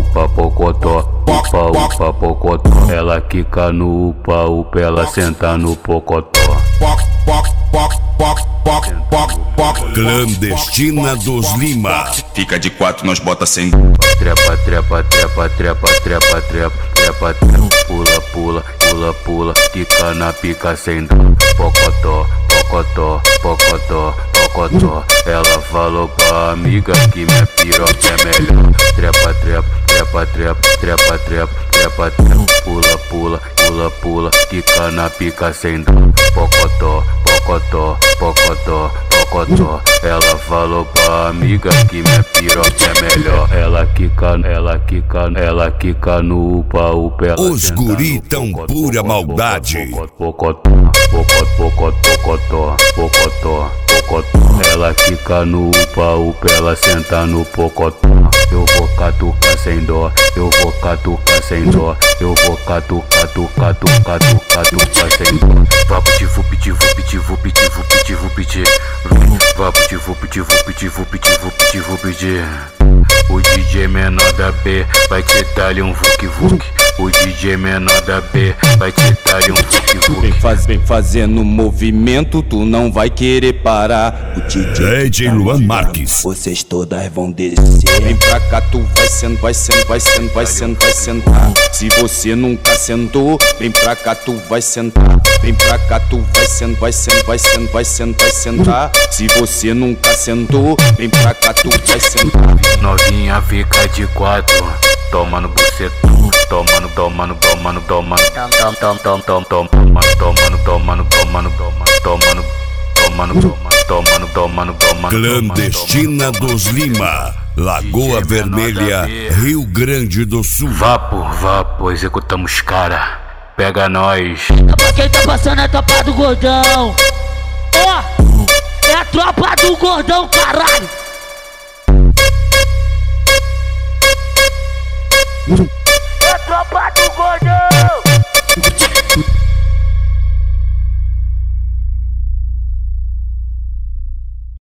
upa, pocotó, upa, pocotó. Ela quica no upa, ela senta no pocotó. Clandestina dos Lima. Fica de quatro, nós bota sem. Trepa, trepa, trepa, trepa, trepa, trepa, trepa, trepa. Pula, pula, pula, pula. Quica na pica sem dó. Pocotó, pocotó, pocotó, pocotó. Ela falou pra amiga que minha piroca é melhor. Trepa, trepa, trepa, trepa, trepa, trepa, trepa, trepa. Pula, pula, pula, pula. Quica na pica sem dó. Pocotó, pocotó, pocotó, pocotó. Ela falou pra amiga que minha piroca é melhor. Ela quica no upa, Os guri tão pura maldade. Pocotó, pocotó, pocotó, pocotó, pocotó. Ela quica no upa, ela senta no pocotó. Eu vou catucar sem dó, eu vou catucar sem dó, eu vou catucar, tucar, tucar, tucar, tucar sem dó. Vá pitivu, pitivu, pitivu, pitivu, pitivu, piti. Vá pitivu, pitivu, pitivu, pitivu, pitivu, piti. O DJ menor da B vai te dar-lhe um vuk vuk. O DJ menor da B vai te dar-lhe um vuk vuk. Vem fazendo movimento, tu não vai querer parar. O DJ Luan Marques. Vocês todas vão descer. Vem pra cá, tu vai sendo, vai sendo, vai sendo, vai sendo, vai sentar. Se você nunca sentou, vem pra cá, tu vai sentar. Vem pra cá, tu vai sendo, vai sendo, vai sendo, vai sendo, vai sentar. Se você nunca sentou, vem pra cá, tu vai sentar. Novinha fica de quatro, tomando bucetão, tomando, tomando, tomando, tomando, tomando, tomando, tomando, tomando. Clandestina dos Lima, Lagoa Vermelha, Rio Grande do Sul. Vapo, executamos cara, pega nós. Pra quem tá passando é a tropa do gordão. Ó, é a tropa do gordão, caralho.